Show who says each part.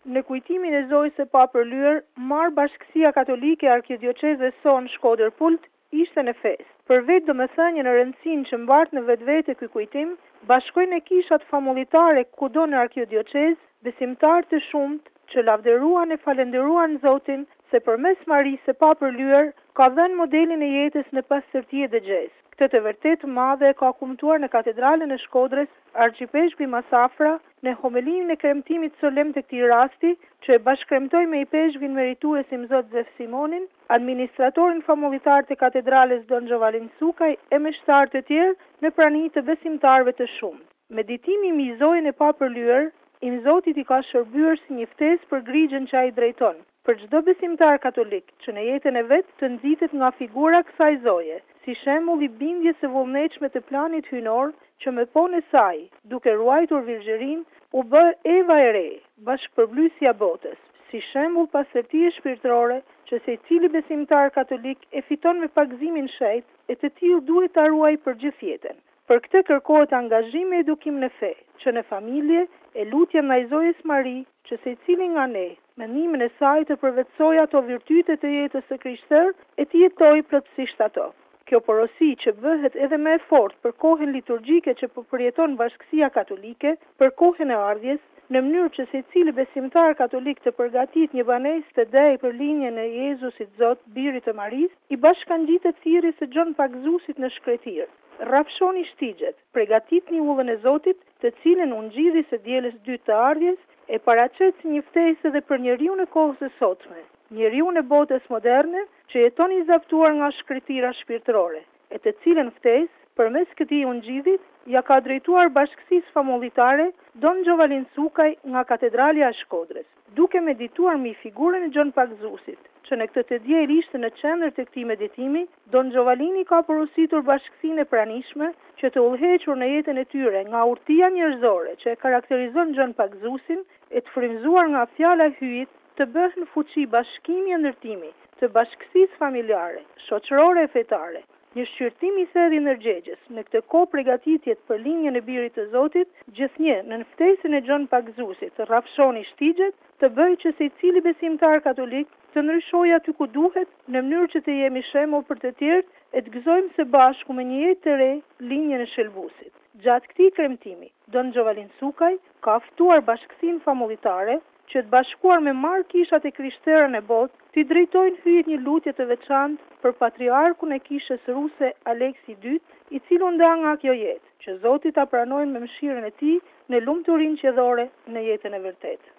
Speaker 1: Në kujtimin e Zojës së Papërlyer, marr Bashkësia Katolike e Arkidiocezes son Shkodër-Pult ishte në festë. Për vetë domethënien e rëndësinë që mbart në vetvete ky kujtim, bashkojnë kishat famulitare kudo në arkidiocez, besimtarë të shumt që lavdëruan e falenderuan Zotin se përmes Marisë së Papërlyer ka dhënë modelin e jetës në pastërti e dëgjes. Këtë të vërtetë madhe ka kumtuar në katedralen e Shkodrës arcipeshku i Masafra në homilinë e kremtimit solem të këtij rasti, që e bashkëkremtoi me i peshkvin merituesim Zot Zef Simonin, administratorin famullitar të katedrales Don Giovalin Sukaj e me shtarë të tjerë në prani të besimtarëve të shumtë. Meditimi mbi Zojën e Papërlyer i Zotit i ka shërbyer si një ftesë për grigjen që ai drejton. Për çdo besimtar katolik që në jetën e vet të nxitet nga figura kësaj Zoje, si shembull i bindjes së vullnetshme të planit hyjnor që me ponë e saj, duke ruajtur virgjërinë, u bë Eva e re, bashkëpërblysja botës, si shembull pastërtie shpirtërore që secili besimtar katolik e fiton me pagëzimin shejt, e të tillë duhet ta ruajë për gjithë jetën. Për këtë kërkohet angazhim e edukim në fe, që në familje e lutja ndaj Zojës Mari, që secili nga ne, me ndihmën e saj të përvetësojë ato virtyte të jetës së krishterë e të jetojë plotësisht ato. Kjo porosi që bëhet edhe më e fortë për kohën liturgjike që po përjeton Bashkësia Katolike, për kohën e ardhjes, në mënyrë që secili besimtar katolik të përgatit një banesë të dej për linjën e Jezusit Zot, birit të Marisë, i bashkangjitet thirrjes së Gjon Pagzusit në shkretir. Rrafshoni shtigjet, përgatitni ullën e Zotit, të cilën u ngjidhi së dielës dytë të ardhjes, e paraqet si një ftesë edhe për njeriu në kohës së sotme, njeriu në botës moderne që jeton i zaptuar nga shkretira shpirtërore, e të cilën ftesë, përmes këtij ungjidhit, ja ka drejtuar Bashkësisë Famulitare Don Giovalin Sukaj nga Katedralja e Shkodrës. Duke medituar mbi figurën e Gjon Pagzusit, që në këtë të diel ishte në qendër të këtij meditimi, Don Giovalini ka porositur bashkësinë e pranishme që të udhëhequr në jetën e tyre nga urtia njerëzore që e karakterizon Gjon Pagzusin, e të frymzuar nga fjala e hyjit, të bëhen fuqi bashkimi e ndërtimi të bashkësisë familjare, shoqërore e fetare. Një shqyrtim i thellë i ndërgjegjes në këtë kohë përgatitjet për linjën e birit të Zotit, gjithnjë në ftesën e Gjon Pagzusit të rrafshoni shtigjet, të bëjë që secili besimtar katolik të ndryshojë aty ku duhet, në mënyrë që të jemi shembull për të tjerët e të gëzojmë së bashku me një jetë të re linjën e shëlbuesit. Gjatë këtij kremtimi, Don Giovalin Sukaj ka ftuar Bashkësinë Famulitare që të bashkuar me marrë kishat e krishterë në botë, t'i drejtojnë hyjet një lutje të veçantë për patriarkun e kishës ruse Aleksi II, i cili nda nga kjo jetë, që Zoti ta pranojë me mëshirën e tij në lumturinë qiellore në jetën e vërtetë.